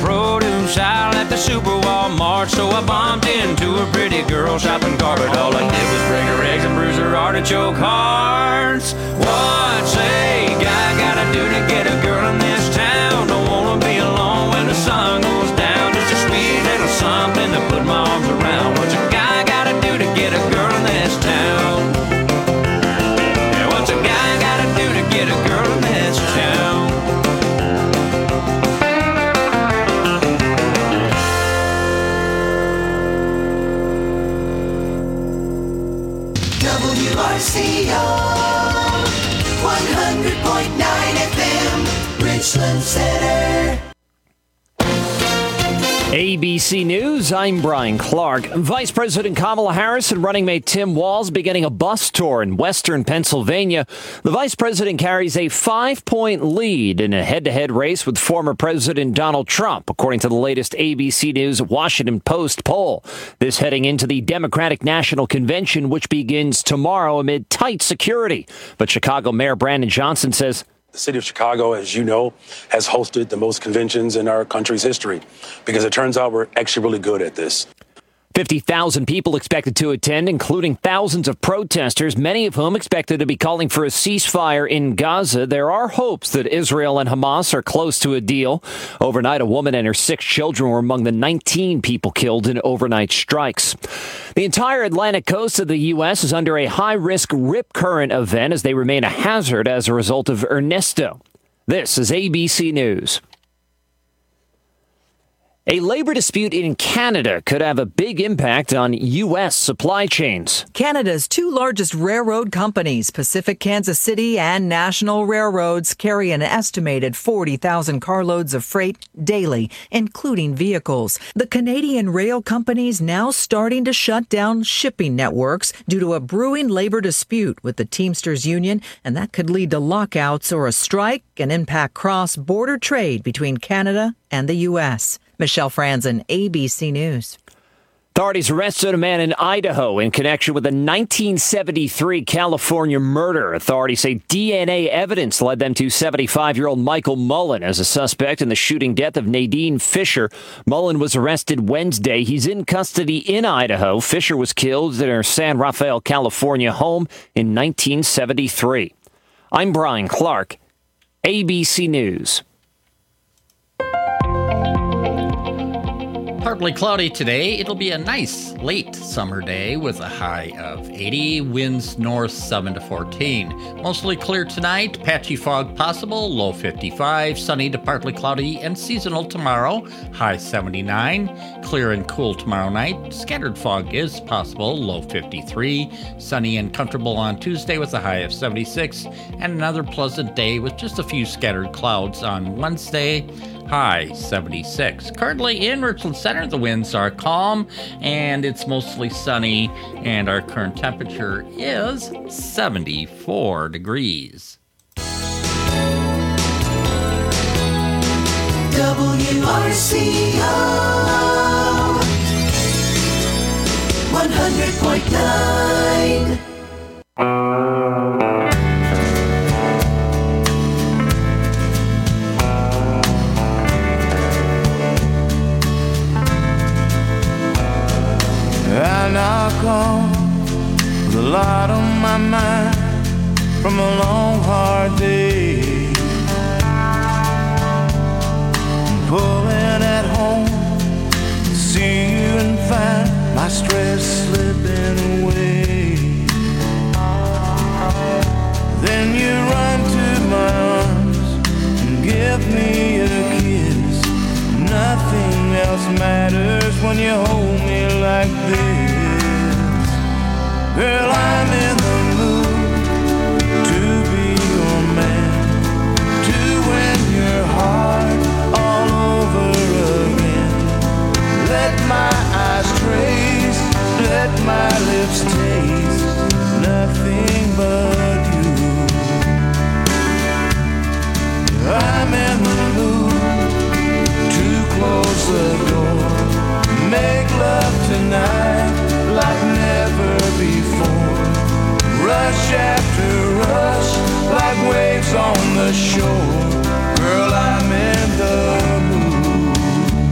produce aisle at the Super Walmart. So I bumped into a pretty girl shopping cart, but all I did was bring her eggs and bruise her artichoke hearts. What's a guy gotta do to get a girl in this town? Don't wanna be alone when the sun goes down. Just a sweet little something to put my arms around. What's a guy gotta do to get a girl in this town? Yeah, what's a guy gotta do to get a girl in this town? WRCO 100.9 FM, Richland Center. ABC News, I'm Brian Clark. Vice President Kamala Harris and running mate Tim Walz beginning a bus tour in western Pennsylvania. The vice president carries a 5-point lead in a head-to-head race with former President Donald Trump, according to the latest ABC News Washington Post poll. This heading into the Democratic National Convention, which begins tomorrow amid tight security. But Chicago Mayor Brandon Johnson says the city of Chicago, as you know, has hosted the most conventions in our country's history because it turns out we're actually really good at this. 50,000 people expected to attend, including thousands of protesters, many of whom expected to be calling for a ceasefire in Gaza. There are hopes that Israel and Hamas are close to a deal. Overnight, a woman and her 6 children were among the 19 people killed in overnight strikes. The entire Atlantic coast of the U.S. is under a high-risk rip current event as they remain a hazard as a result of Ernesto. This is ABC News. A labor dispute in Canada could have a big impact on U.S. supply chains. Canada's 2 largest railroad companies, Pacific Kansas City and National Railroads, carry an estimated 40,000 carloads of freight daily, including vehicles. The Canadian rail companies now starting to shut down shipping networks due to a brewing labor dispute with the Teamsters Union, and that could lead to lockouts or a strike and impact cross-border trade between Canada and the U.S. Michelle Franzen, ABC News. Authorities arrested a man in Idaho in connection with a 1973 California murder. Authorities say DNA evidence led them to 75-year-old Michael Mullen as a suspect in the shooting death of Nadine Fisher. Mullen was arrested Wednesday. He's in custody in Idaho. Fisher was killed in her San Rafael, California home in 1973. I'm Brian Clark, ABC News. Partly cloudy today. It'll be a nice late summer day with a high of 80, winds north 7 to 14. Mostly clear tonight, patchy fog possible, low 55, sunny to partly cloudy and seasonal tomorrow, high 79. Clear and cool tomorrow night, scattered fog is possible, low 53. Sunny and comfortable on Tuesday with a high of 76, and another pleasant day with just a few scattered clouds on Wednesday. High 76. Currently in Richland Center, the winds are calm and it's mostly sunny, and our current temperature is 74 degrees. WRCO 100.9. I knock on with a lot on my mind from a long hard day. I'm pulling at home to see you and find my stress slipping away. Then you run to my arms and give me a kiss. Nothing else matters when you hold me like this. Girl, I'm in the mood to be your man, to win your heart all over again. Let my eyes trace, let my lips taste nothing but you. I'm in the mood to close the door, make love tonight like never before. Rush after rush like waves on the shore. Girl, I'm in the mood.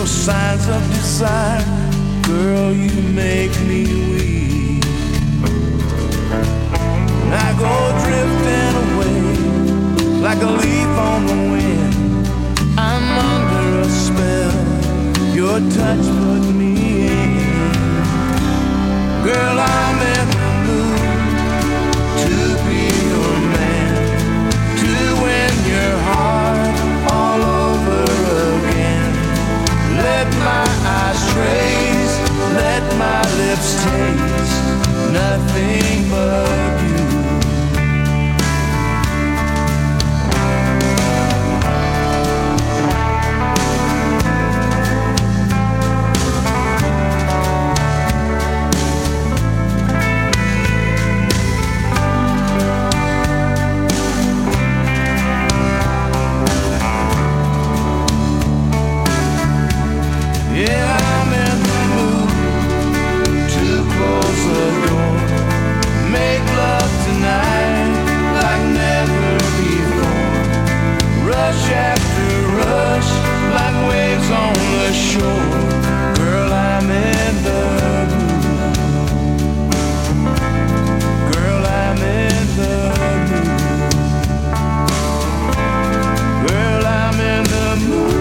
little signs of desire. Girl, you make me weak. And I go drifting away like a leaf on the wind. I'm under a spell, your touch put me in. Girl, I'm in the mood to be your man, to win your heart all over again. Let my eyes trace, let my lips taste nothing but you. Yeah, I'm in the mood to close the door. Make love tonight like never before. Rush after rush like waves on the shore. Girl, I'm in the mood. Girl, I'm in the mood. Girl, I'm in the mood.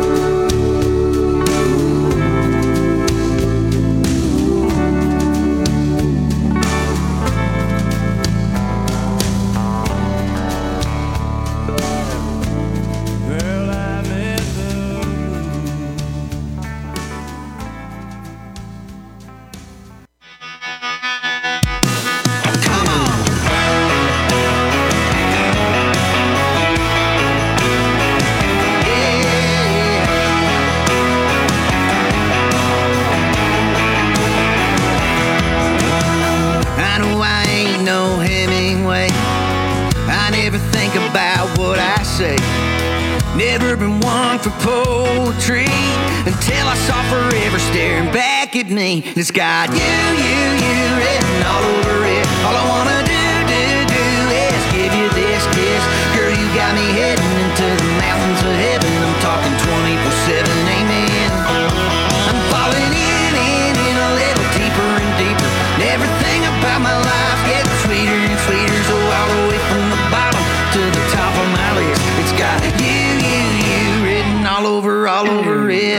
Never been one for poetry until I saw forever staring back at me. It's got you written all over it. All I wanna do is give you this kiss. Girl, you got me heading into the mountains of heaven. I'm talking 24/7, amen. I'm falling in a little deeper and deeper. And everything about my life gets sweeter and sweeter. So all the way from the bottom to the top of my list, it's got you written all over it.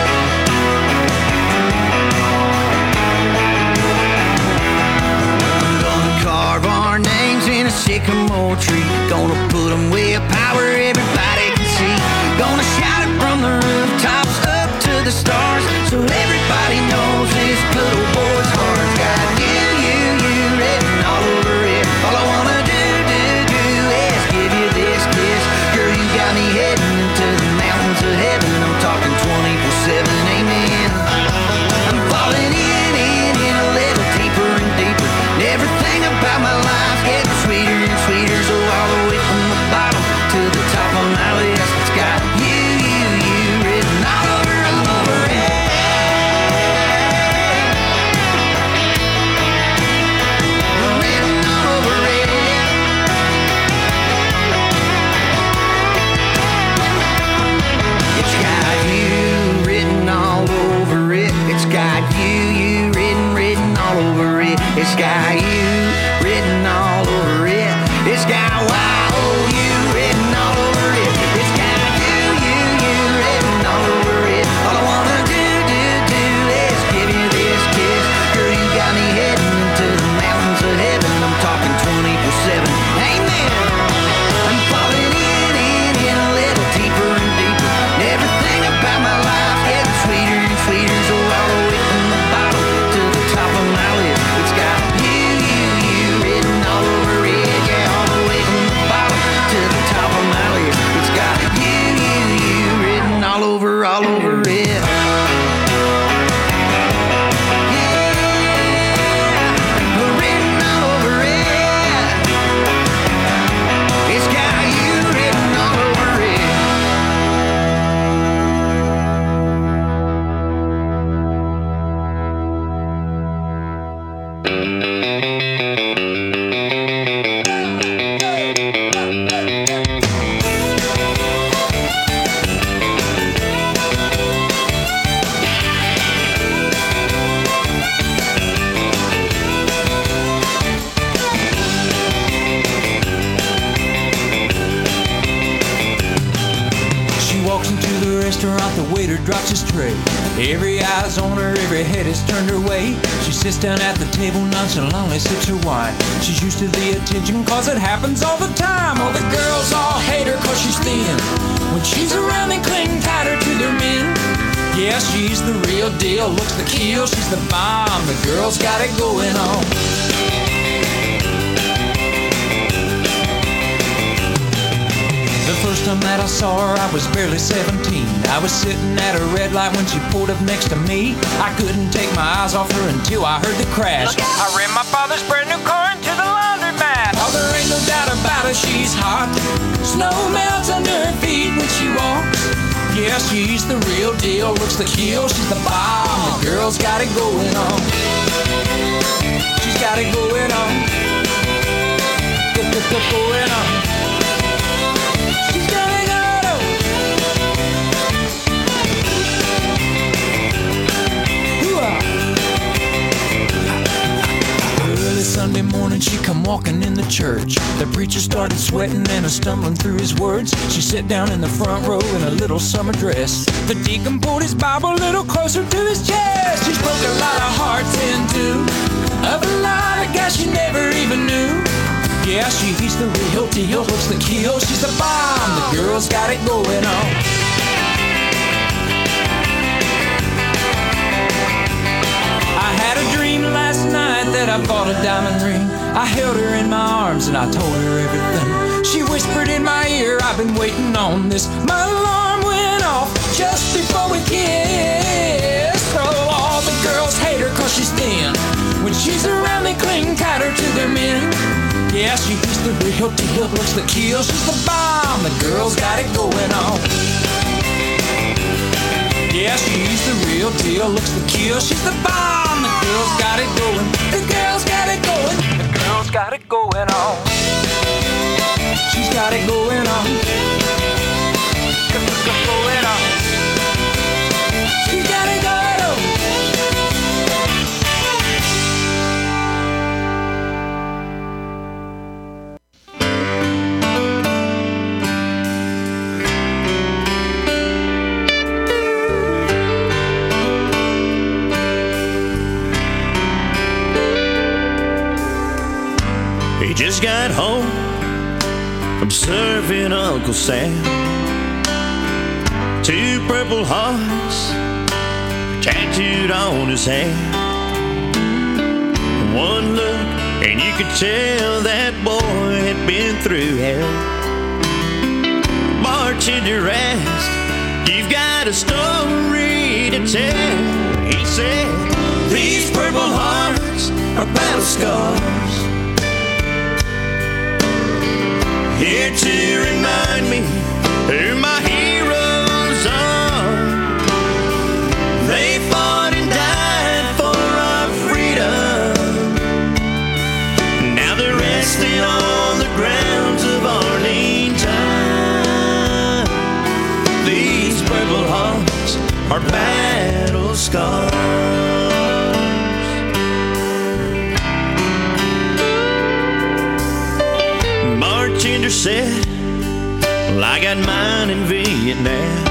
I'm gonna carve our names in a sycamore tree. Gonna put them way up high where everybody can see. Gonna shout it from the rooftops up to the stars, so everybody knows this good old boy's heart's got you written all over it. All I wanna do is give you this kiss. Girl, you got me heading into the mountains of heaven. I'm talking 24/7, amen. I'm falling in a little deeper and deeper. And everything about my life gets sweeter and sweeter. So all the way from the bottom to the top of my list, it's got you written all over it. waiter drops his tray. Every eye's on her, every head is turned her way. She sits down at the table, nonchalantly sips her wine. She's used to the attention, cause it happens all the time. All the girls all hate her cause she's thin. When she's around, they cling tighter to their men. Yeah, she's the real deal, looks the kill, she's the bomb. The girl's got it going on. The first time that I saw her, I was barely 17. I was sitting at a red light when she pulled up next to me. I couldn't take my eyes off her until I heard the crash. I ran my father's brand new car into the laundromat. Oh, there ain't no doubt about it, she's hot. Snow melts under her feet when she walks. Yeah, she's the real deal, looks the kill, she's the bomb. The girl's got it going on. She's got it going on. Going on. Sunday morning, she come walking in the church. The preacher started sweating and stumbling through his words. She sat down in the front row in a little summer dress. The deacon pulled his Bible a little closer to his chest. She's broke a lot of hearts in two, of a lot of guys she never even knew. Yeah, she's the real deal, looks the kill, she's the bomb. The girl's got it going on. I had a dream last night that I bought a diamond ring. I held her in my arms and I told her everything. She whispered in my ear, I've been waiting on this. My alarm went off just before we kissed. So all the girls hate her cause she's thin. When she's around, they cling tighter to their men. Yeah, she's the real deal, looks the kill, she's the bomb. The girl's got it going on. Yeah, she's the real deal, looks the kill, she's the bomb. The girl's got it going, the girl's got it going, the girl's got it going on. She's got it going on. Going on. She's got it going on. He just got home from serving Uncle Sam. 2 purple hearts tattooed on his hand. One look and you could tell that boy had been through hell. Bartender asked, "You've got a story to tell?" He said, "These purple hearts are battle scars, here to remind me who my heroes are. They fought and died for our freedom. Now they're resting on the grounds of Arlington. These purple hearts are battle scars." Bartender said, "Well, I got mine in Vietnam.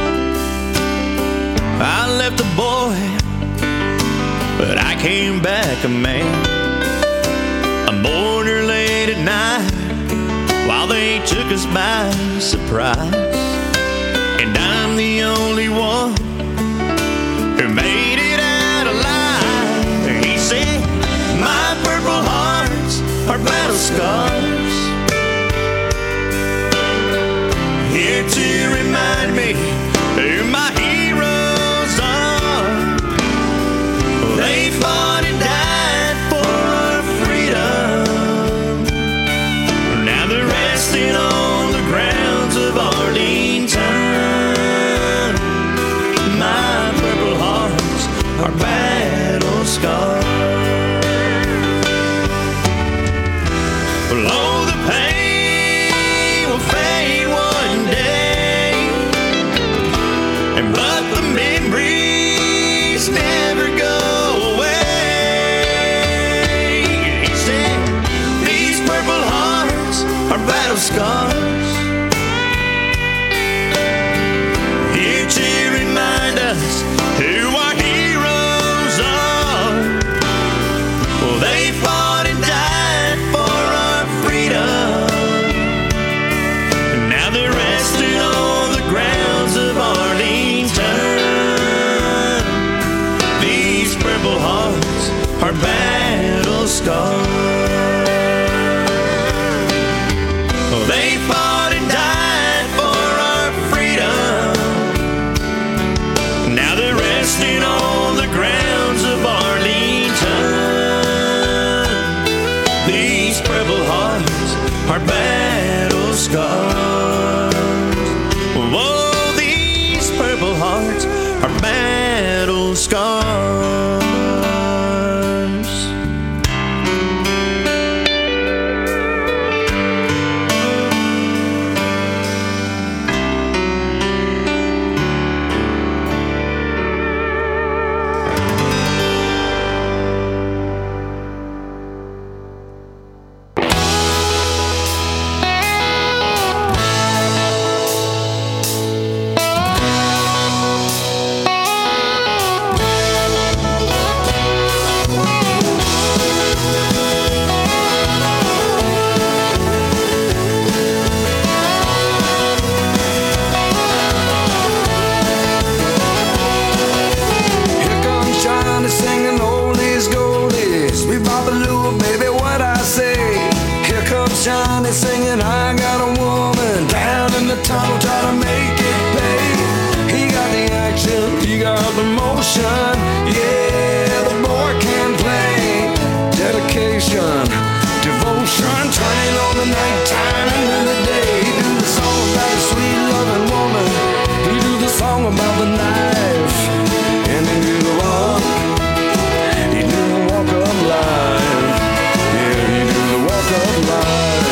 I left a boy, but I came back a man. I'm border late at night while they took us by surprise, and I'm the only one who made it out alive." He said, "My purple hearts are battle scars, here to remind me who my heroes are. They fought and died for our freedom. Now they're resting on the grounds of Arlington. My purple hearts are battle scars." Well, oh, the pain will fade one day, but the memories never go away. He said, "These purple hearts are battle scars, here to remind us They fought and died for our freedom. Now they're resting on the grounds of Arlington. These Purple Hearts are battle scars. Whoa, these Purple Hearts are battle scars. Singing, I got a woman down in the tunnel trying to make it pay. He got the action, he got the motion. Yeah, the boy can play. Dedication, devotion, turning on the nighttime into the day. He do the song about a sweet loving woman. He do the song about the knife. And he do the walk. He do the walk of life. Yeah, he do the walk of life.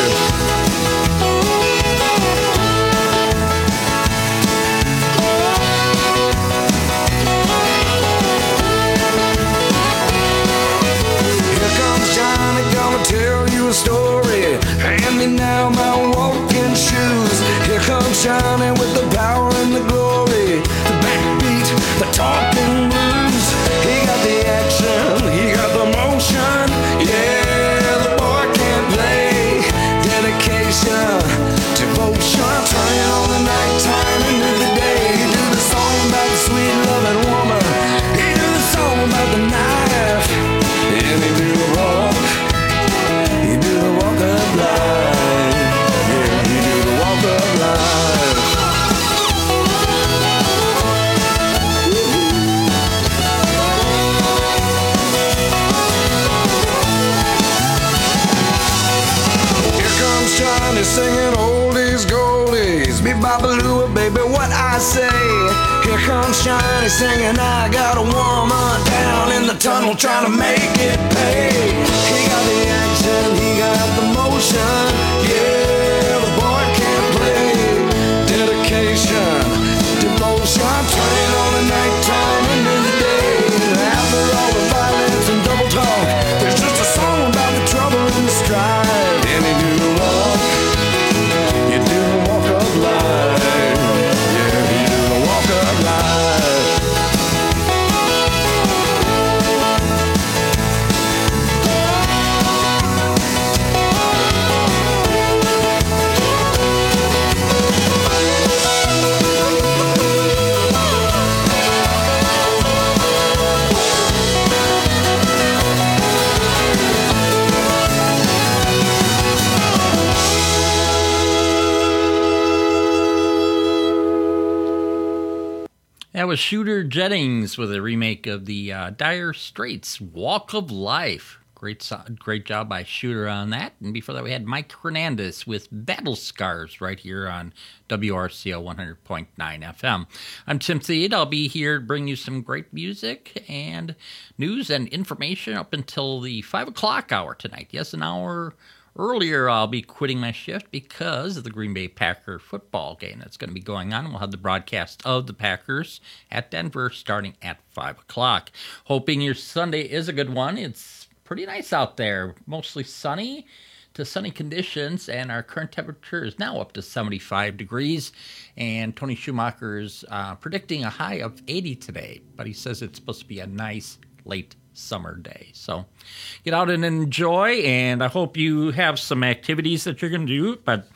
Tell you a story. Hand me now my walking shoes. Here comes Johnny with the power and the glory, the backbeat, the talking blues. He got the action, he got the motion. Yeah, the boy can play. Dedication, devotion, turning on the nighttime into the day. He do the song about the sweet loving woman. He do the song about the knife. And he do the walk. You do the walk of life. Yeah, you do the walk of life. Here comes Johnny singing oldies goldies. Me babaloo, baby, what I say. Here comes Johnny singing, I got a woman down in the tunnel trying to make it pay. He got the action, he got the motion. Yeah, the boy can play. Dedication, devotion, turning on the nighttime into the day. After all the violence and double talk, there's just a song about the trouble and the strife. And he do the walk, you do the walk of life. Yeah, you do the walk of life. That was Shooter Jennings with a remake of the Dire Straits' Walk of Life. Great job by Shooter on that. And before that, we had Mike Hernandez with Battle Scars right here on WRCO 100.9 FM. I'm Tim Thede. I'll be here to bring you some great music and news and information up until the 5 o'clock hour tonight. Yes, an hour earlier, I'll be quitting my shift because of the Green Bay Packer football game that's going to be going on. We'll have the broadcast of the Packers at Denver starting at 5 o'clock. Hoping your Sunday is a good one. It's pretty nice out there. Mostly sunny to sunny conditions, and our current temperature is now up to 75 degrees. And Tony Schumacher is predicting a high of 80 today, but he says it's supposed to be a nice late summer day. So get out and enjoy, and I hope you have some activities that you're going to do, but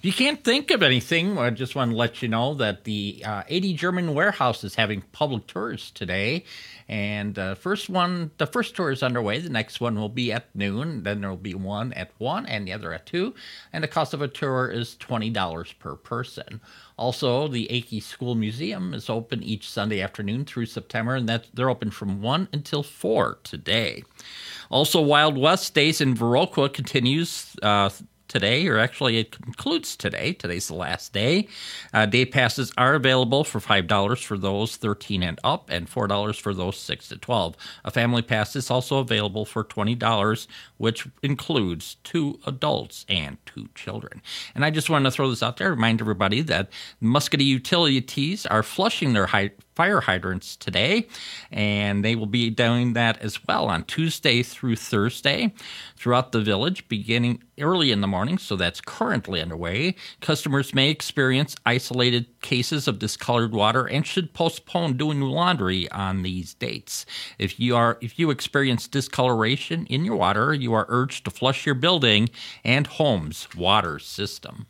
If you can't think of anything, I just want to let you know that the 80 German Warehouse is having public tours today. And the first tour is underway. The next one will be at noon. Then there will be one at 1 and the other at 2. And the cost of a tour is $20 per person. Also, the Akey School Museum is open each Sunday afternoon through September, and they're open from 1 until 4 today. Also, Wild West Days in Viroqua continues today, or actually it concludes today. Today's the last day. Day passes are available for $5 for those 13 and up and $4 for those 6 to 12. A family pass is also available for $20, which includes 2 adults and 2 children. And I just want to throw this out there, remind everybody that Muscatee Utilities are flushing their fire hydrants today, and they will be doing that as well on Tuesday through Thursday throughout the village, beginning early in the morning, so that's currently underway. Customers may experience isolated cases of discolored water and should postpone doing laundry on these dates. If you experience discoloration in your water, you are urged to flush your building and home's water system.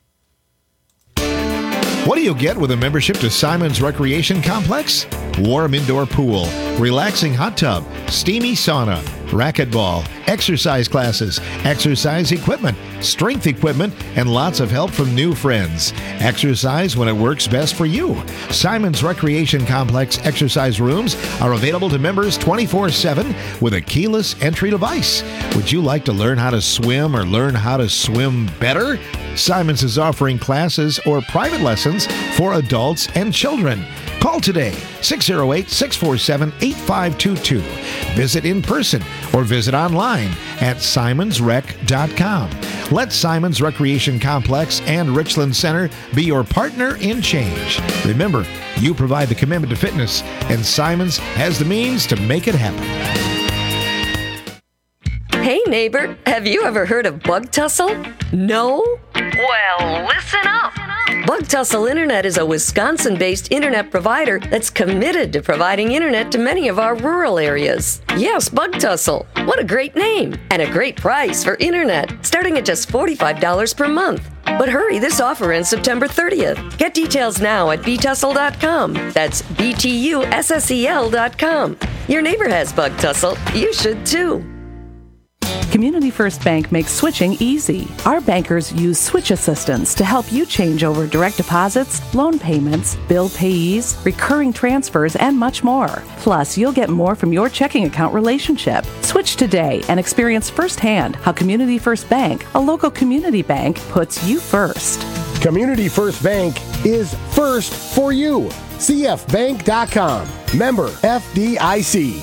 What do you get with a membership to Simon's Recreation Complex? Warm indoor pool, relaxing hot tub, steamy sauna, racquetball, exercise classes, exercise equipment, strength equipment, and lots of help from new friends. Exercise when it works best for you. Simon's Recreation Complex exercise rooms are available to members 24/7 with a keyless entry device. Would you like to learn how to swim or learn how to swim better? Simon's is offering classes or private lessons for adults and children. Call today, 608-647-8522. Visit in person or visit online at simonsrec.com. Let Simon's Recreation Complex and Richland Center be your partner in change. Remember, you provide the commitment to fitness, and Simon's has the means to make it happen. Hey neighbor, have you ever heard of Bug Tussle? No? Well, listen up. Bug Tussle Internet is a Wisconsin-based internet provider that's committed to providing internet to many of our rural areas. Yes, Bug Tussle. What a great name and a great price for internet, starting at just $45 per month. But hurry, this offer ends September 30th. Get details now at btussle.com. That's BTUSSEL.com. Your neighbor has Bug Tussle. You should too. Community First Bank makes switching easy. Our bankers use switch assistance to help you change over direct deposits, loan payments, bill payees, recurring transfers, and much more. Plus, you'll get more from your checking account relationship. Switch today and experience firsthand how Community First Bank, a local community bank, puts you first. Community First Bank is first for you. CFBank.com. Member FDIC.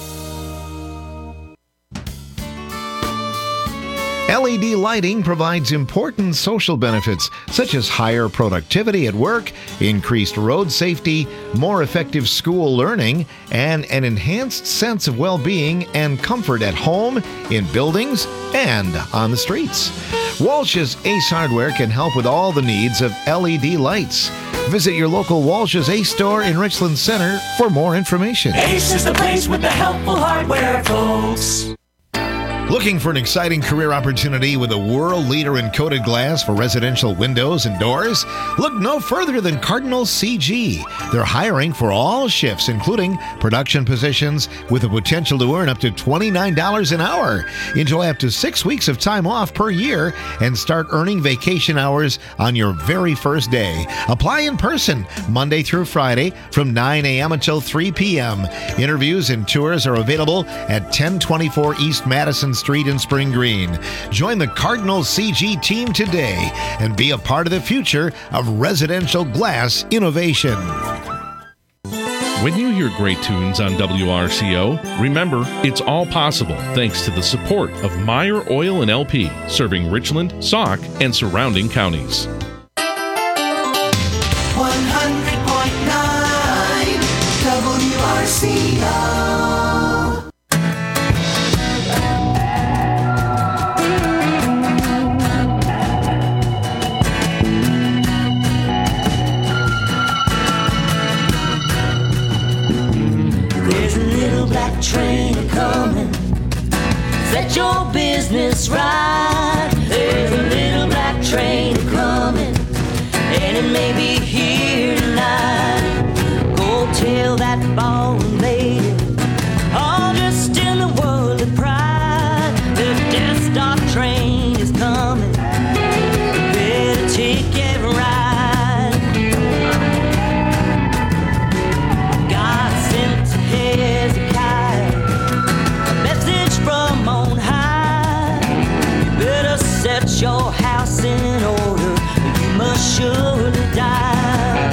LED lighting provides important social benefits such as higher productivity at work, increased road safety, more effective school learning, and an enhanced sense of well-being and comfort at home, in buildings, and on the streets. Walsh's Ace Hardware can help with all the needs of LED lights. Visit your local Walsh's Ace store in Richland Center for more information. Ace is the place with the helpful hardware, folks. Looking for an exciting career opportunity with a world leader in coated glass for residential windows and doors? Look no further than Cardinal CG. They're hiring for all shifts, including production positions, with the potential to earn up to $29 an hour. Enjoy up to 6 weeks of time off per year and start earning vacation hours on your very first day. Apply in person Monday through Friday from 9 a.m. until 3 p.m. Interviews and tours are available at 1024 East Madison Street in Spring Green. Join the Cardinal CG team today and be a part of the future of residential glass innovation. When you hear great tunes on WRCO, remember, it's all possible thanks to the support of Meyer Oil and LP, serving Richland, Sauk, and surrounding counties. 100.9 WRCO. Train coming, set your business right. There's a little black train coming, it may be here tonight. Go tell that ballroom lady, all dressed in the world of pride, the Death Star train is coming. Better take every ride. God sent to Hezekiah a message from on high. You better set your house in order, you must surely die.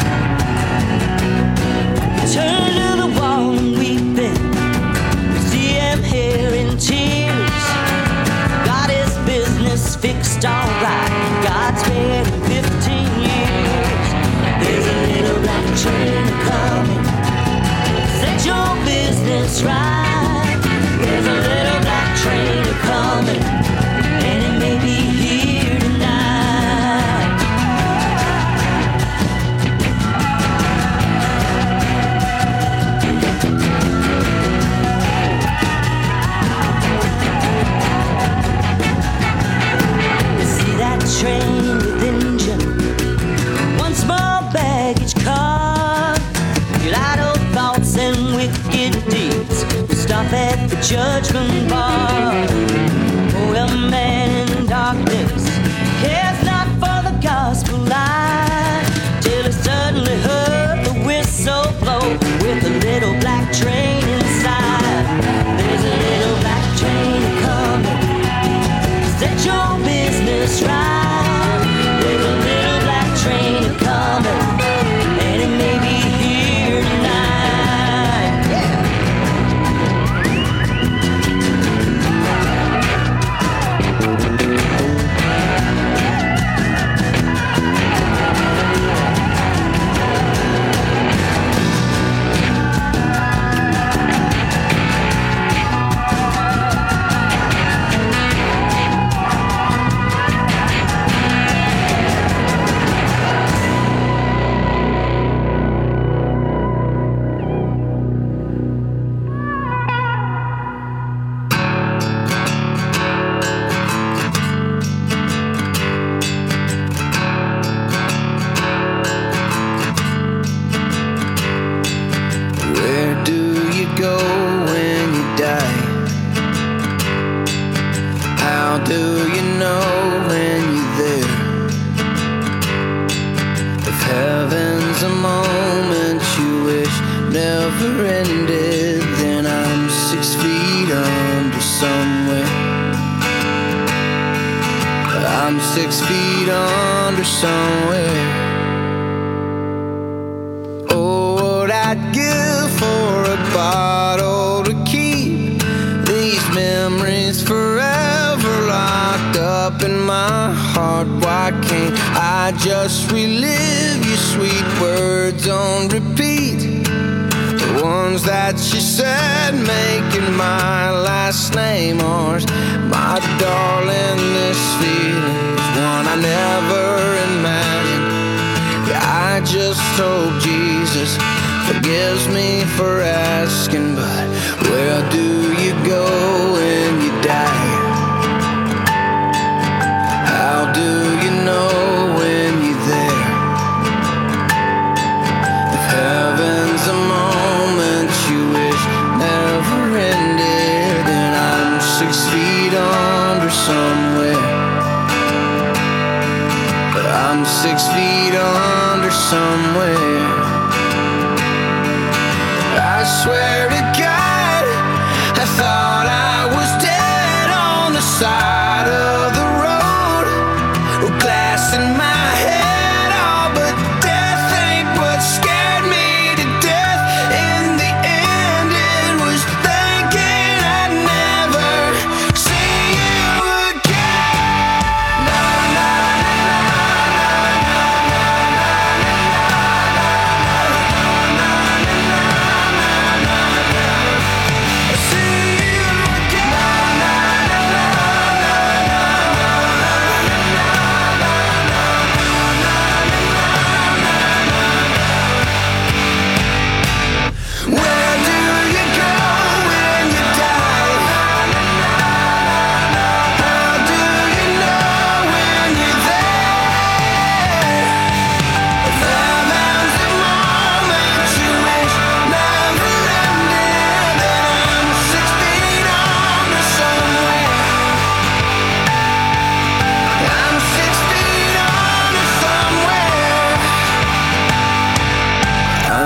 Turn to the wall and weeping, we see him here in tears. Got his business fixed alright, God's spared him 15 years. There's a little black train coming, set your business right. There's a little black train coming, and it may be here tonight. You see that train with engine, one small baggage car. Your idle thoughts and wicked deeds will stop at the judgment bar. Oh, a man in darkness cares not for the gospel light, till he suddenly heard the whistle blow with a little black train inside. There's a little black train coming, set your business right. There's a little black train coming, and it may be here tonight. Yeah. Where do you go when you die? How do you know when you're there? If heaven's a moment you wish never ended, then I'm 6 feet under somewhere. I'm 6 feet under somewhere. Oh, what I'd give for a bottle to keep these memories forever locked up in my heart. Why can't I just relive your sweet words on repeat? The ones that you said, making my last name ours. My darling, this feeling's one I never imagined. Yeah, I just hope Jesus forgives me for asking, but where do you go when you die? How do you know when you're there? If heaven's a moment you wish never ended, then I'm 6 feet under somewhere. But I'm 6 feet under somewhere. I swear to God, I thought I was dead on the side of the road, with glass in my head, oh, but death ain't what scared me to death. In the end, it was thinking I'd never see you again. No, no, no, no, no, no, no, no, no, no, no, no, no.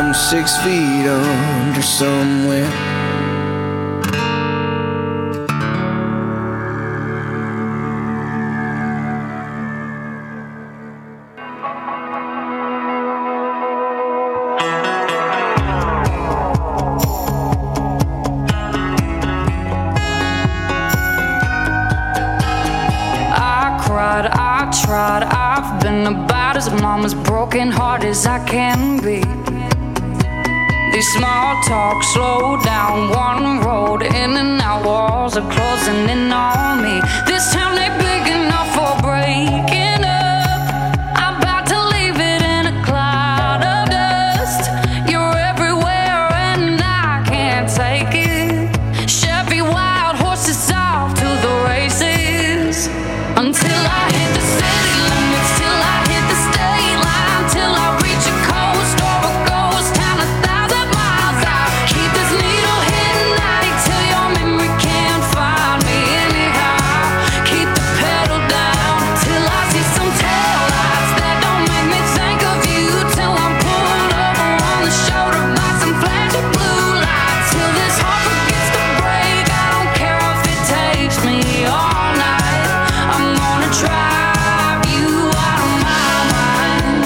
I'm 6 feet under somewhere. I've been about as mama's broken heart as I can be. These small talk slow down one road in and out, walls are closing in on me. This town ain't big enough for breaking up. I'm about to leave it in a cloud of dust. You're everywhere and I can't take it. Chevy wild horses off to the races until I hit the city limits, till I hit the state line, till I reach a coast or a ghost town 1,000 miles out. Keep this needle hitting 90 till your memory can't find me anyhow. Keep the pedal down till I see some taillights that don't make me think of you, till I'm pulled over on the shoulder by some flashing blue lights, till this heart forgets to break. I don't care if it takes me all night. I'm gonna drive you out of my mind.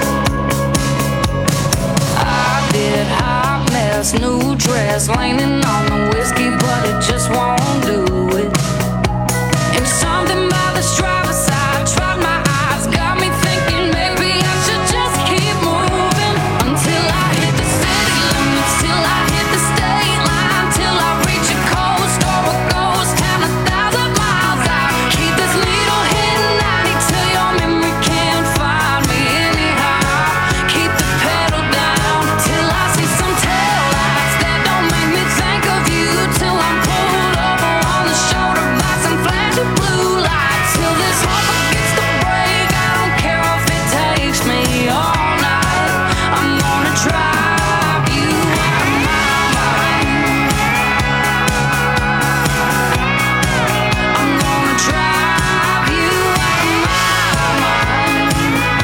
I did hot mess, new dress, leaning on the whiskey, but it just won't do it. And something about this driver's side, tried my eyes, got me thinking maybe I should just keep moving until I hit the city limits, till I hit the state line, till I reach a coast or a ghost town 1,000 miles out. Keep this needle hitting 90 till your memory can't find me anyhow. Keep the pedal down till I see some taillights that don't make me think of you, till I'm pulled over on the shoulder by some flashing blue lights, till this heart forgets to break. I don't care if it takes me all night. I'm gonna drive you out of my mind. I'm gonna drive you out of my mind.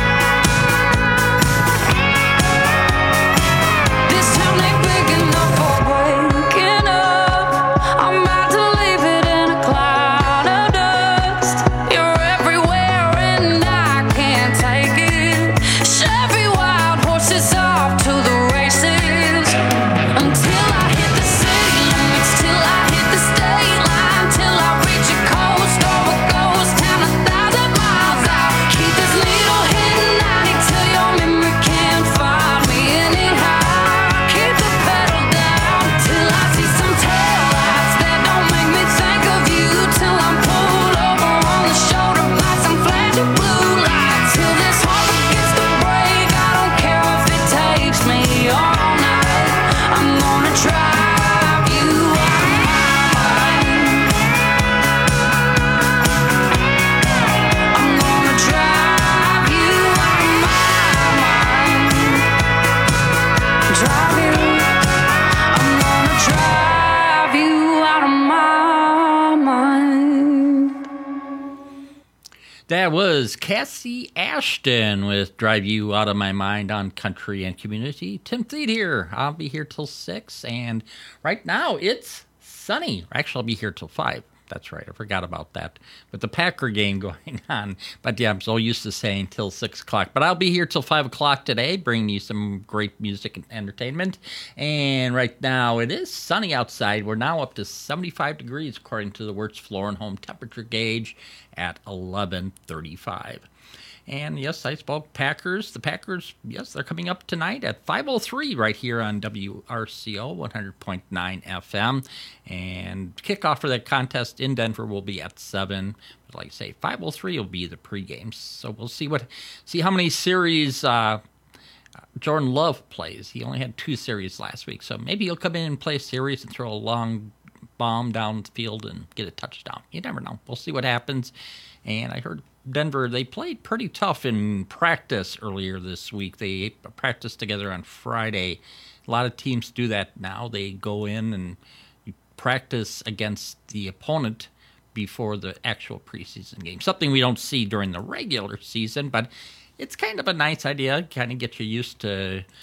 This town ain't big enough for breaking up. I'm about to leave it in a cloud of dust. You're everywhere and I can't take it. Chevy wild horses off to the races until I hit the city limits, till I hit the state line, till I reach a coast or a ghost town 1,000 miles out. Keep this needle hitting 90 till your memory can't find me anyhow. Keep the pedal down till I see some taillights that don't make me think of you, till I'm pulled over on the shoulder by some flashing blue lights, till this heart forgets to break. I don't care if it takes me all night. I'm gonna drive you out of my mind. I'm gonna drive you out of my mind. Drive you. I'm gonna drive you out of my mind. That was Cassie Ashton with Drive You Out of My Mind on Country and Community. Tim Thede here. I'll be here till 6, and right now it's sunny. Actually, I'll be here till 5. That's right. I forgot about that. With the Packer game going on. But yeah, I'm so used to saying till 6 o'clock. But I'll be here till 5 o'clock today, bringing you some great music and entertainment. And right now it is sunny outside. We're now up to 75 degrees according to the Wirtz Floor and Home temperature gauge at 11:35. And yes, I spoke Packers. The Packers, yes, they're coming up tonight at 5:03 right here on WRCO 100.9 FM. And kickoff for that contest in Denver will be at 7. But like I say, 5:03 will be the pregame. So we'll see how many series Jordan Love plays. He only had 2 series last week. So maybe he'll come in and play a series and throw a long bomb down the field and get a touchdown. You never know. We'll see what happens. And I heard Denver, they played pretty tough in practice earlier this week. They practiced together on Friday. A lot of teams do that now. They go in and practice against the opponent before the actual preseason game. Something we don't see during the regular season, but it's kind of a nice idea. Kind of get you used to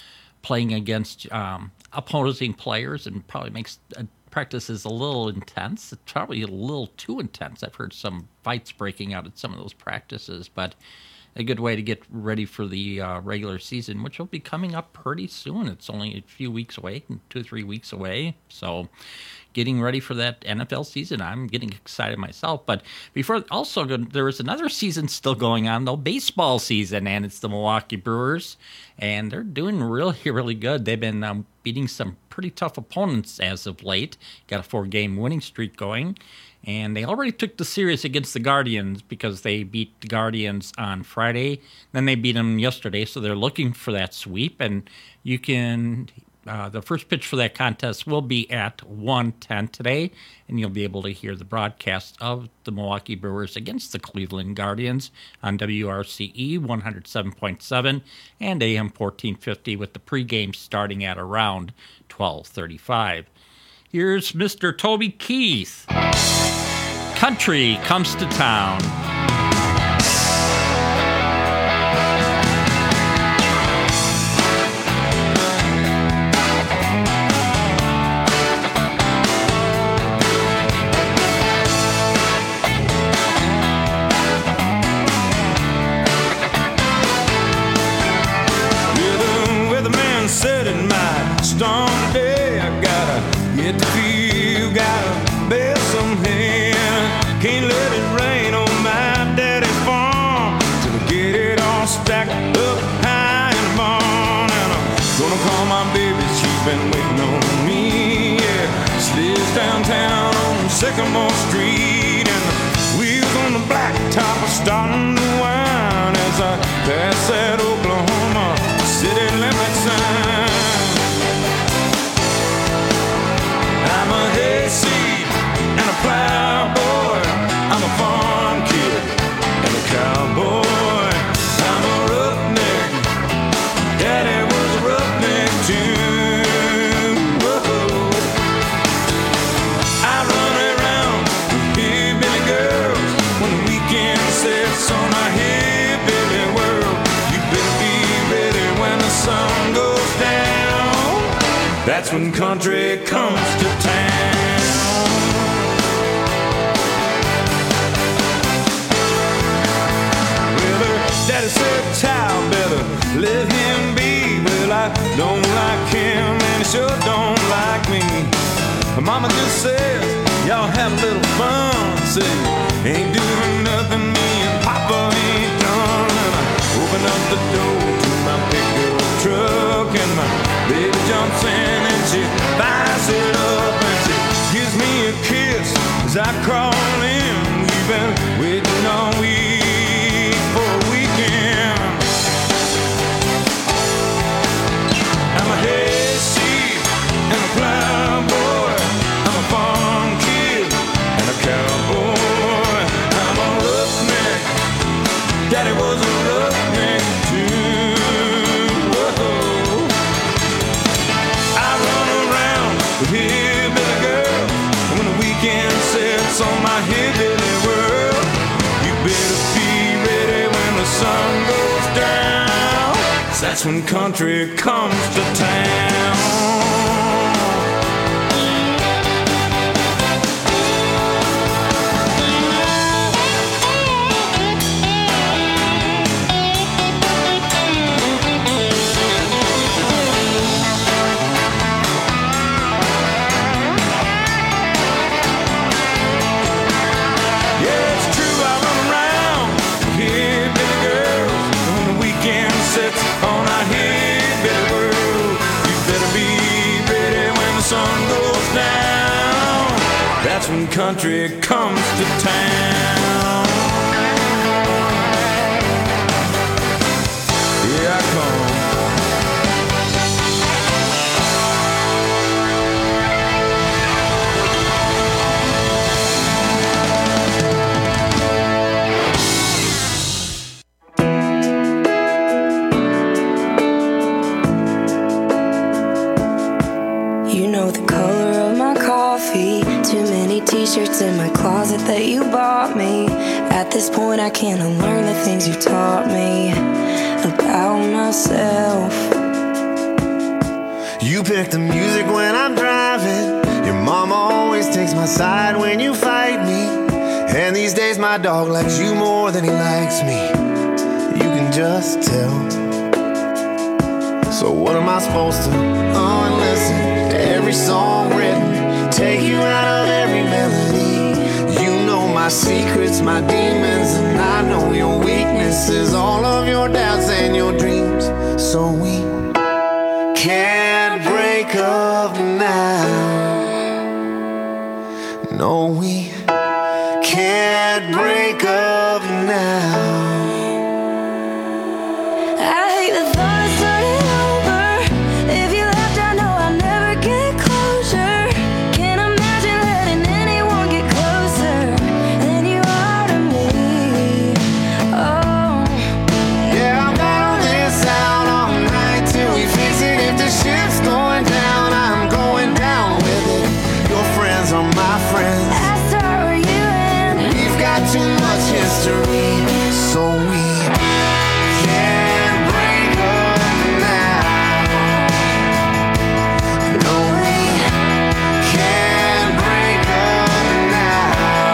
playing against opposing players and probably makes practices a little intense. It's probably a little too intense. I've heard some fights breaking out at some of those practices, but a good way to get ready for the regular season, which will be coming up pretty soon. It's only a few weeks away, 2 or 3 weeks away. So getting ready for that NFL season, I'm getting excited myself. But before, also, there is another season still going on, though, baseball season, and it's the Milwaukee Brewers, and they're doing really, really good. They've been beating some pretty tough opponents as of late. Got a 4-game winning streak going. And they already took the series against the Guardians because they beat the Guardians on Friday. Then they beat them yesterday, so they're looking for that sweep. And you can, the first pitch for that contest will be at 1:10 today, and you'll be able to hear the broadcast of the Milwaukee Brewers against the Cleveland Guardians on WRCE 107.7 and AM 1450 with the pregame starting at around 12:35. Here's Mr. Toby Keith. Country Comes to Town. The weatherman said it might storm today. I gotta get the feel, gotta bear some hay. Can't let it rain on my daddy's farm till I get it all stacked up high in the barn. And I'm gonna call my baby, she's been waiting on me. Yeah, she lives downtown on Sycamore Street, and the wheels on the blacktop are starting to whine as I pass that Oklahoma city limit sign. I'm a hayseed and a plowboy. I'm a farm kid and a cowboy. I'm a roughneck. Daddy was a roughneck too. Whoa. I run around with hillbilly girls when the weekend sets on our hillbilly world. You better be ready when the sun goes down. That's when country comes to town. Daddy said, child, better let him be. Well, I don't like him, and he sure don't like me. Mama just says, y'all have a little fun. Say, ain't doing nothing me and Papa ain't done. And I open up the door to my pickup truck, and my baby jumps in, and she fires it up, and she gives me a kiss as I crawl in. We've been waiting all week for a weekend. I'm a hayseed and a plowboy. I'm a farm kid and a cowboy. I'm a roughneck. Daddy was a roughneck too. Whoa. I run around with hillbilly girls. When the weekend sets on my hillbilly world, you better be ready when the sun goes down. 'Cause that's when country comes to town. That's when country comes to town. Here I come. You know the color of my coffee. Too many t-shirts in my closet that you bought me. At this point I can't unlearn the things you taught me about myself. You pick the music when I'm driving. Your mama always takes my side when you fight me. And these days my dog likes you more than he likes me. You can just tell. So what am I supposed to listen to every song written, take you out of every melody? You know my secrets, my demons, and I know your weaknesses, all of your doubts and your dreams. So we can't break up now. No, we can't break up now. I hate the thought of starting over. If you left, I know I'll never get closure. Can't imagine letting anyone get closer than you are to me. Oh, yeah, I'll battle this out all night till we fix it. If the ship's going down, I'm going down with it. Your friends are my friends. I start where you end. We've got too much history, so we can't break up now. No, we can't break up now.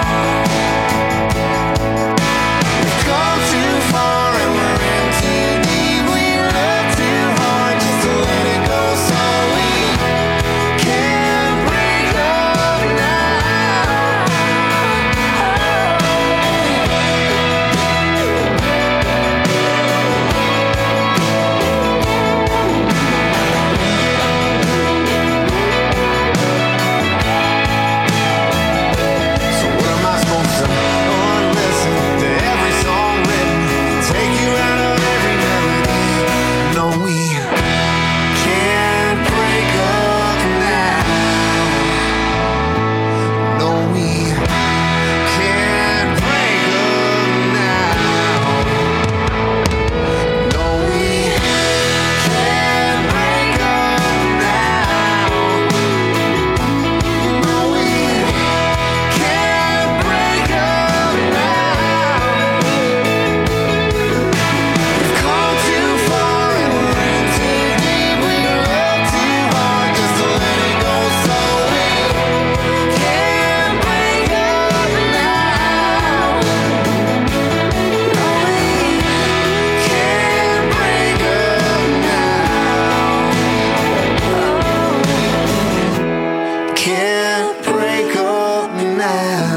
We've gone too far and we're in too deep. We love too hard just to let it go, so we can't break up now. So what am I supposed to listen to every song written, take you out of every melody? No, we can't break up now. No, we can't break up now. No, we can't break up now. No, we can't break up now. We've come too far and we're in too deep. We love too hard just to let it go, so we can't break up now. No, we can't break up now. Can't break up now.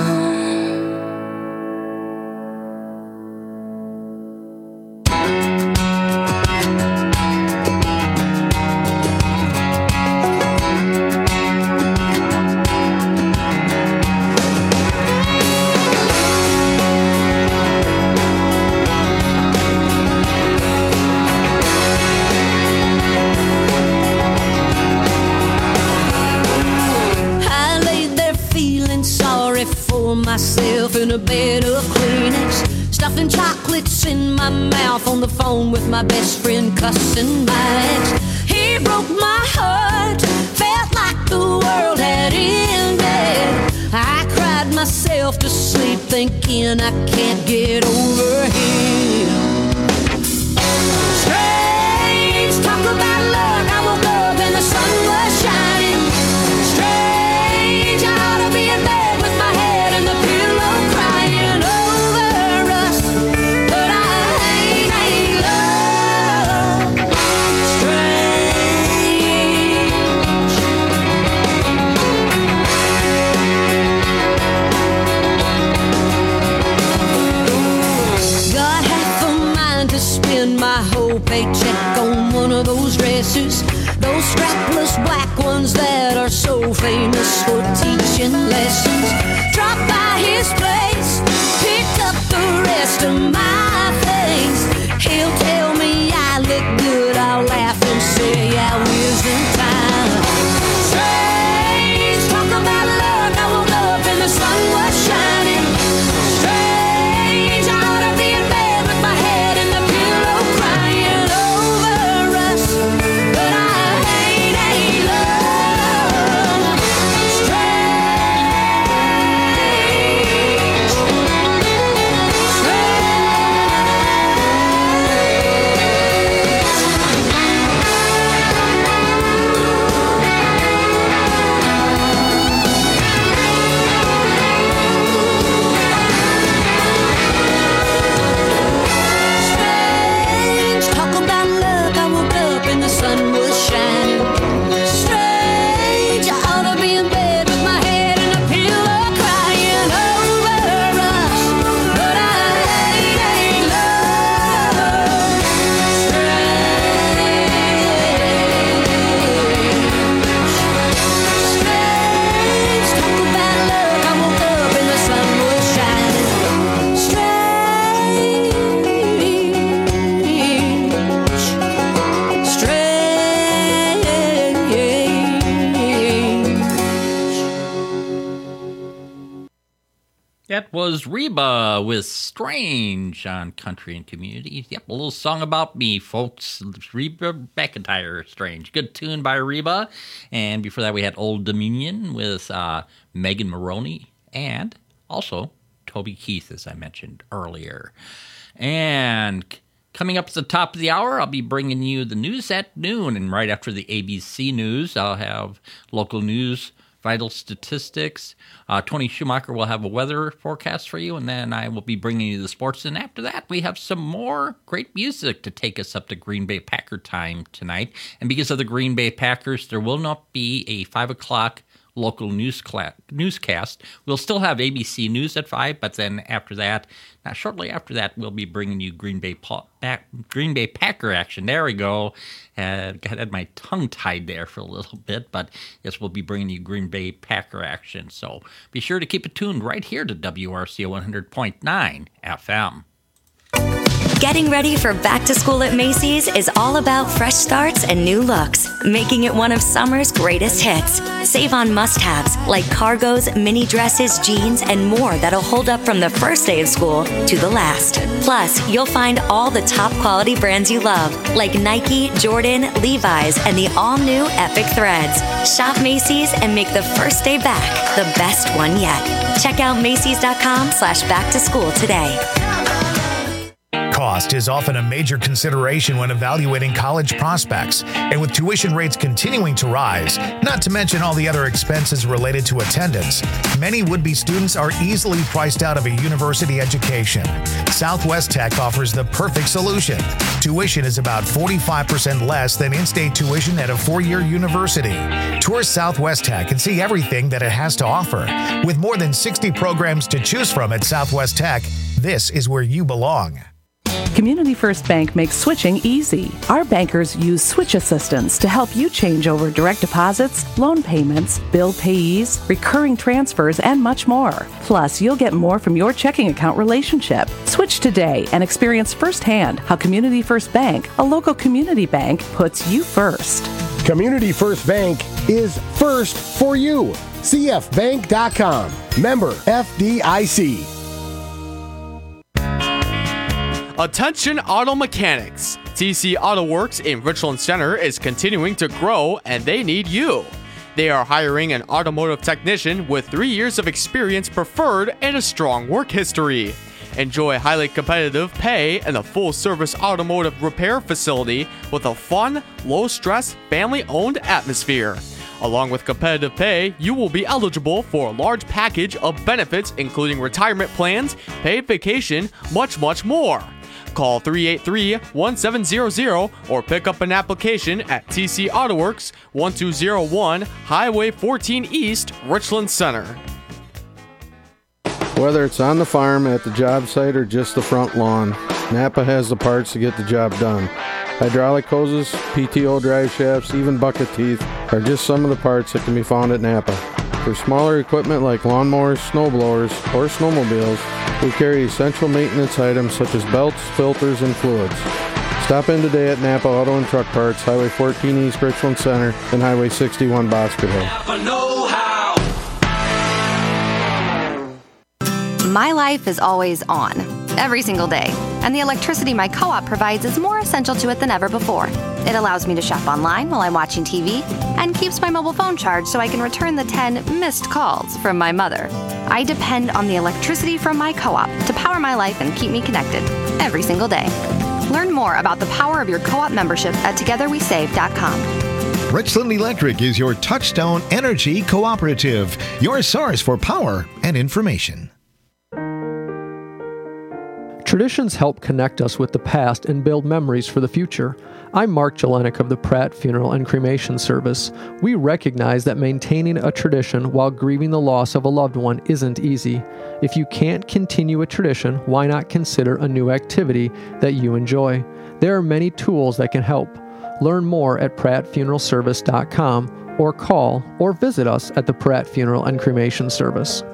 I lay there feeling sorry for myself in a bed of Kleenex, stuffing chocolates in my mouth, on the phone with my best friend, cussing my ex. He broke my heart, felt like the world had ended. I cried myself to sleep thinking I can't get over him. Strange, talk about luck. I woke up and the sun was shining. Strange, I ought to be in bed with my head in the pillow crying over us, but I ain't love. Strange. Got half a mind to spend my whole paycheck on one of those dresses, those strapless black ones that are so famous for teaching lessons. Drop by his place, pick up the rest of my things. He'll tell me I look good, I'll laugh and say I was in time. Strange, talk about luck. I woke up and the sun was shining. Strange, I ought to be in bed with my head in the pillow crying over us, but I ain't love. Strange. That was Reba with Strange on Country and Community. Yep, a little song about me, folks. Reba McEntire, Strange. Good tune by Reba. And before that, we had Old Dominion with Megan Maroney and also Toby Keith, as I mentioned earlier. And coming up at the top of the hour, I'll be bringing you the news at noon. And right after the ABC News, I'll have local news, vital statistics. Tony Schumacher will have a weather forecast for you, and then I will be bringing you the sports. And after that, we have some more great music to take us up to Green Bay Packer time tonight. And because of the Green Bay Packers, there will not be a 5 o'clock local newscast. We'll still have ABC News at 5, but then after that, shortly after that, we'll be bringing you Green Bay Packer action. There we go. Had my tongue tied there for a little bit, but yes, we'll be bringing you Green Bay Packer action. So be sure to keep it tuned right here to WRCO 100.9 FM. Getting ready for back to school at Macy's is all about fresh starts and new looks, making it one of summer's greatest hits. Save on must-haves like cargos, mini dresses, jeans, and more that'll hold up from the first day of school to the last. Plus, you'll find all the top quality brands you love, like Nike, Jordan, Levi's, and the all-new Epic Threads. Shop Macy's and make the first day back the best one yet. Check out Macys.com/back-to-school today. Cost is often a major consideration when evaluating college prospects, and with tuition rates continuing to rise, not to mention all the other expenses related to attendance, many would-be students are easily priced out of a university education. Southwest Tech offers the perfect solution. Tuition is about 45% less than in-state tuition at a four-year university. Tour Southwest Tech and see everything that it has to offer. With more than 60 programs to choose from at Southwest Tech, this is where you belong. Community First Bank makes switching easy. Our bankers use switch assistants to help you change over direct deposits, loan payments, bill payees, recurring transfers, and much more. Plus, you'll get more from your checking account relationship. Switch today and experience firsthand how Community First Bank, a local community bank, puts you first. Community First Bank is first for you. CFBank.com. Member FDIC. Attention auto mechanics. TC Auto Works in Richland Center is continuing to grow and they need you. They are hiring an automotive technician with 3 years of experience preferred and a strong work history. Enjoy highly competitive pay and a full-service automotive repair facility with a fun, low-stress, family-owned atmosphere. Along with competitive pay, you will be eligible for a large package of benefits including retirement plans, paid vacation, much more. Call 383-1700 or pick up an application at TC Auto Works, 1201 Highway 14 East, Richland Center. Whether it's on the farm, at the job site, or just the front lawn, Napa has the parts to get the job done. Hydraulic hoses, PTO drive shafts, even bucket teeth are just some of the parts that can be found at Napa. For smaller equipment like lawnmowers, snowblowers, or snowmobiles, we carry essential maintenance items such as belts, filters, and fluids. Stop in today at Napa Auto and Truck Parts, Highway 14 East Richland Center, and Highway 61 Bosqueville. My life is always on, every single day, and the electricity my co-op provides is more essential to it than ever before. It allows me to shop online while I'm watching TV and keeps my mobile phone charged so I can return the 10 missed calls from my mother. I depend on the electricity from my co-op to power my life and keep me connected every single day. Learn more about the power of your co-op membership at togetherwesave.com. Richland Electric is your Touchstone Energy Cooperative, your source for power and information. Traditions help connect us with the past and build memories for the future. I'm Mark Jelenik of the Pratt Funeral and Cremation Service. We recognize that maintaining a tradition while grieving the loss of a loved one isn't easy. If you can't continue a tradition, why not consider a new activity that you enjoy? There are many tools that can help. Learn more at prattfuneralservice.com or call or visit us at the Pratt Funeral and Cremation Service.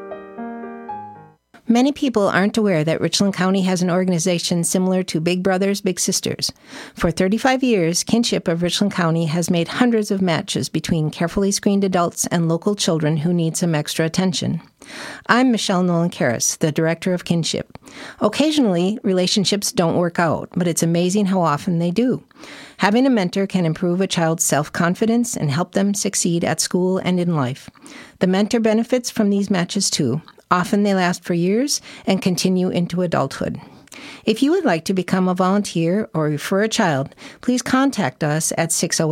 Many people aren't aware that Richland County has an organization similar to Big Brothers Big Sisters. For 35 years, Kinship of Richland County has made hundreds of matches between carefully screened adults and local children who need some extra attention. I'm Michelle Nolan-Karras, the Director of Kinship. Occasionally, relationships don't work out, but it's amazing how often they do. Having a mentor can improve a child's self-confidence and help them succeed at school and in life. The mentor benefits from these matches too. Often they last for years and continue into adulthood. If you would like to become a volunteer or refer a child, please contact us at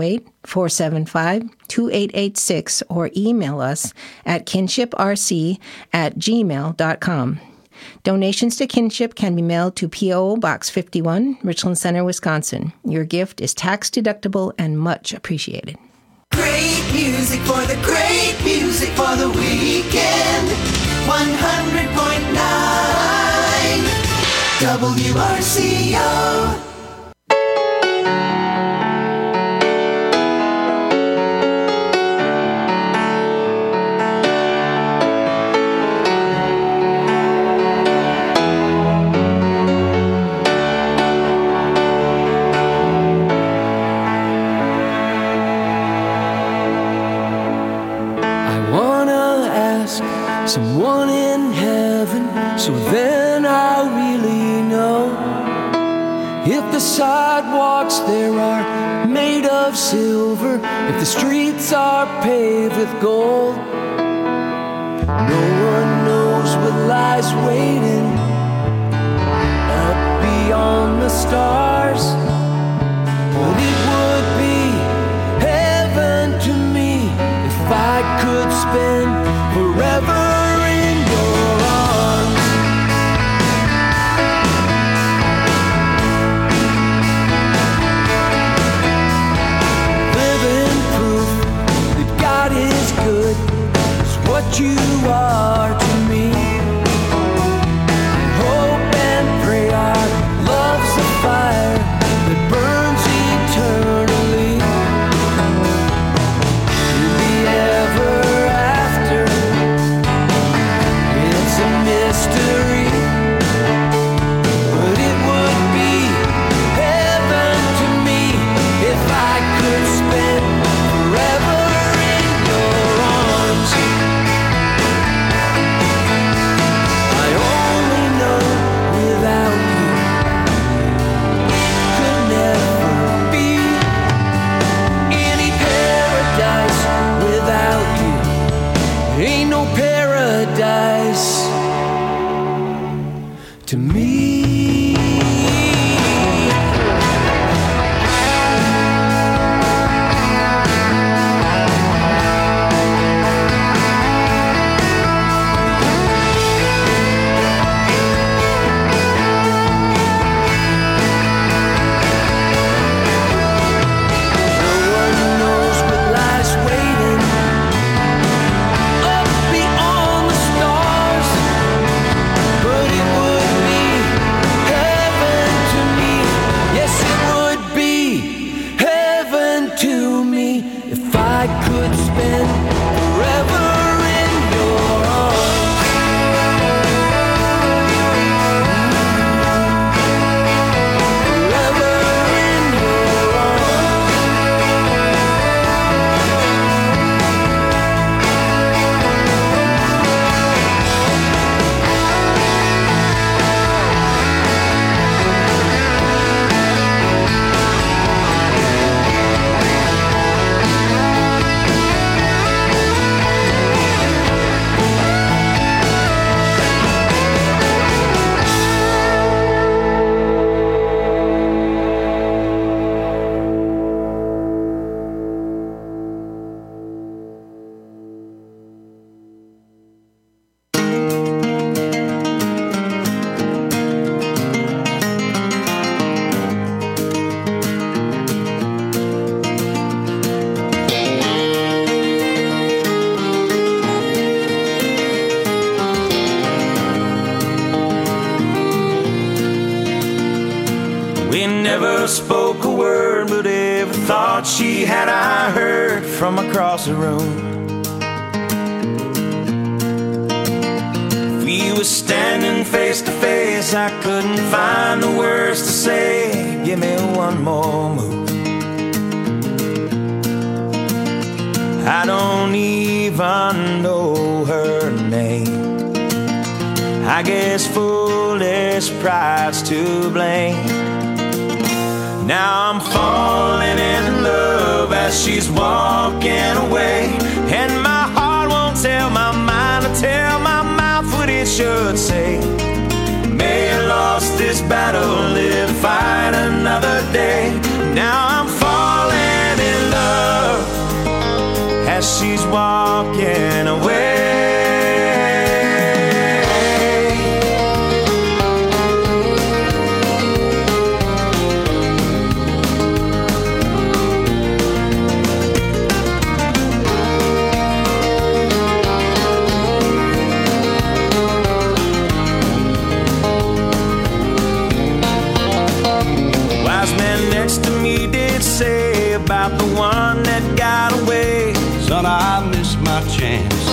608-475-2886 or email us at kinshiprc@gmail.com. Donations to Kinship can be mailed to P.O. Box 51, Richland Center, Wisconsin. Your gift is tax-deductible and much appreciated. Great music for the great music for the weekend. 100.9 WRCO. Someone in heaven, so then I'll really know if the sidewalks there are made of silver, if the streets are paved with gold. No one knows what lies waiting up beyond the stars, but it would be heaven to me if I could spend forever in your arms. Living proof that God is good is what you are to me. I hope and pray our love's a fire that burns eternally. To be ever after, it's a mystery, but it would be heaven to me if I could spend forever in your arms. I only know without you could never be any paradise without you. Ain't no paradise to me. No one knows what lies waiting up beyond the stars, but it would be heaven to me. Yes, it would be heaven to me if I could spend forever in your arms. Forever in your arms. We never spoke a word, but every thought she had I heard from across the room. If we were standing face to face, I couldn't find the words to say. Give me one more move. I don't even know her name. I guess foolish pride's to blame. Now I'm falling in love as she's walking away, and my heart won't tell my mind to tell my mouth what it should say. May have lost this battle, live, fight another day. Now I'm falling in love as she's walking away. Say about the one that got away, son, I missed my chance.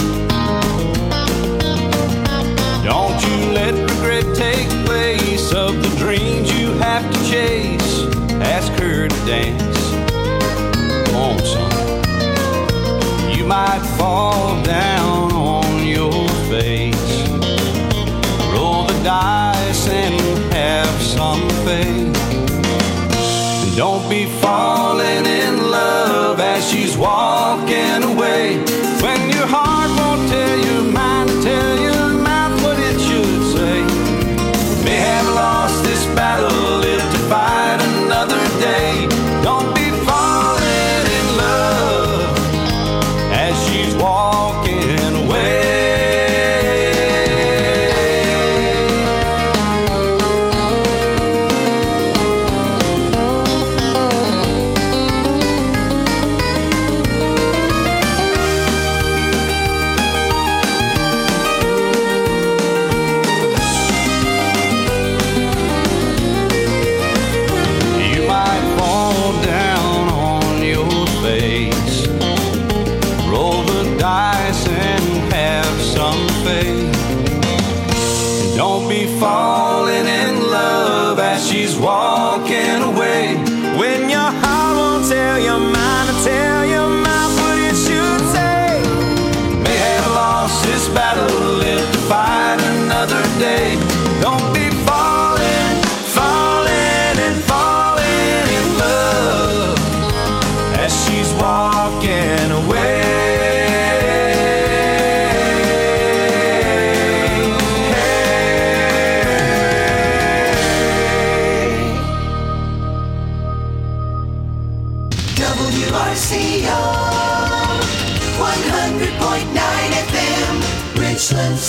Don't you let regret take place of the dreams you have to chase. Ask her to dance. Come on, son. You might fall down on your face. Roll the dice and have some faith. Don't be falling in love as she's walking away, when your heart won't tell your mind to tell your mouth what it should say. May have lost this battle, live to fight another day. Don't be falling in love as she's walking away. Falling in love as she's walking away, when your heart won't tell your mind to tell your mouth what it should say. May have lost this battle, live to fight another day. Don't be falling, falling and falling in love as she's walking away. WRCO 100.9 FM, Richland.